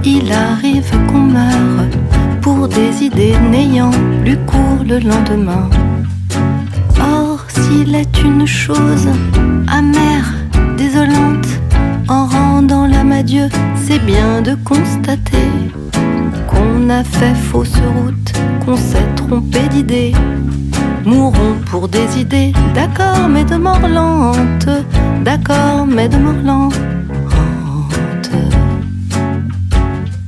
Il arrive qu'on meure pour des idées n'ayant plus cours le lendemain. Or, s'il est une chose amère, désolante, en rendant l'âme à Dieu, c'est bien de constater qu'on a fait fausse route, qu'on s'est trompé d'idée. Mourons pour des idées, d'accord mais de mort lente, d'accord mais de mort lente.